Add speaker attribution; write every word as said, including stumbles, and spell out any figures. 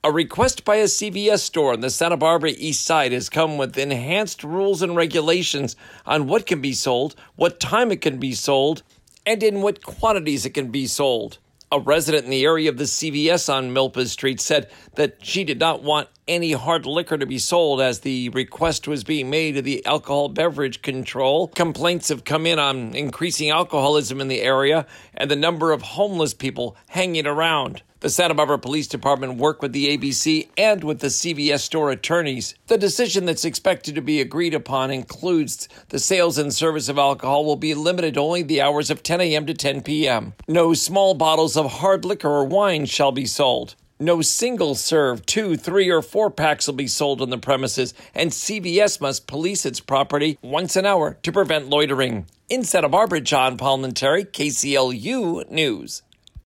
Speaker 1: A request by a C V S store on the Santa Barbara East Side has come with enhanced rules and regulations on what can be sold, what time it can be sold, and in what quantities it can be sold. A resident in the area of the C V S on Milpas Street said that she did not want any hard liquor to be sold as the request was being made to the Alcohol Beverage Control. Complaints have come in on increasing alcoholism in the area and the number of homeless people hanging around. The Santa Barbara Police Department worked with the A B C and with the C V S store attorneys. The decision that's expected to be agreed upon includes the sales and service of alcohol will be limited to only the hours of ten a.m. to ten p.m. No small bottles of hard liquor or wine shall be sold. No single-serve, two, three, or four packs will be sold on the premises, and C V S must police its property once an hour to prevent loitering. In Santa Barbara, John Palmentary, K C L U News.